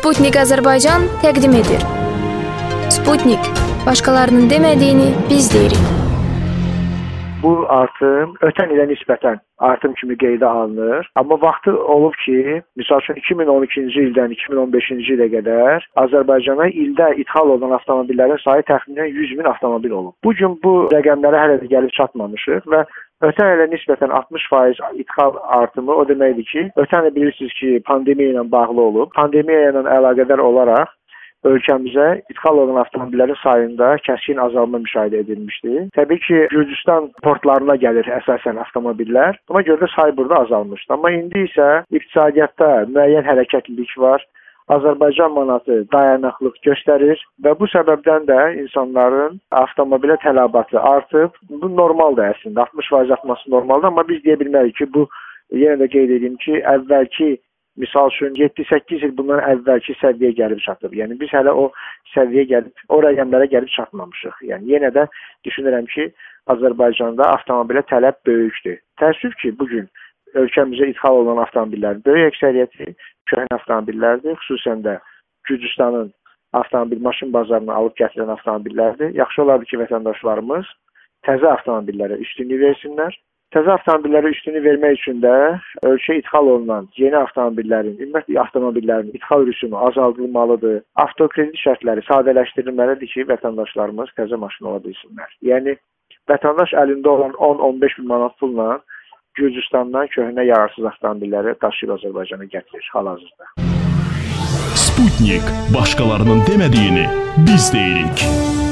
Sputnik Azərbaycan təqdim edir. Sputnik, başqalarının demədiyini biz deyirik. Bu artım ötən ilə nisbətən artım kimi qeydə alınır. Amma vaxtı olub ki, misal üçün 2012-ci ildən 2015-ci ilə qədər Azərbaycana ildə ithal olunan avtomobillərin sayı təxminən 100 min avtomobil olub. Bu gün bu rəqəmlərə hələ də gəlib çatmamışıq və ötən ilə nisbətən 60% ithal artımı o deməkdir ki, ötən il bilirsiniz ki, pandemiya ilə bağlı olub. Pandemiya ilə əlaqədar olaraq ölkəmizə ithal olunan avtomobillərin sayında kəskin azalma müşahidə edilmişdi. Təbii ki, Gürcüstan portlarına gəlir əsasən avtomobillər. Buna görə də sayı burada azalmışdı. Amma indi isə iqtisadiyyatda müəyyən hərəkətlilik var. Azərbaycan manatı dayanıqlıq göstərir və bu səbəbdən də insanların avtomobilə tələbatı artıb. Bu normaldır əslində. 60% artması normaldır, amma biz deyə bilmərik ki, bu yenə də qeyd edeyim ki, əvvəlki misal üçün 7-8 il bundan əvvəlki səviyyəyə gəlib çatıb. Yəni biz hələ o səviyyəyə gəlib, o rəqəmlərə gəlib çatmamışıq. Yəni yenə də düşünürəm ki, Azərbaycanda avtomobilə tələb böyükdür. Təəssüf ki, bugün ölkəmizə ithal olunan avtomobillərin böyük əksəriyyəti köhnə avtomobillərdir. Xüsusən də Gürcüstanın avtomobil maşın bazarına alıb gətirilən avtomobillərdir. Yaxşı olardı ki, vətəndaşlarımız təzə avtomobillərə üstünlük versinlər. Təzə avtomobillərə üstünlük vermək üçün də ölkə ithal olunan yeni avtomobillərin, ümumiyyətlə avtomobillərin ithal rüsumu azaldılmalıdır. Avtokredi şərtləri sadələşdirilməlidir ki, vətəndaşlarımız təzə maşın ala bilsinlər. Yəni vətəndaş əlində olan 10-15 min manat pulla Gürcüstandan köhnə yararsız avtomobilləri daşıyıb Azərbaycana gətirir hal-hazırda. Sputnik, başqalarının demədiyini biz deyirik.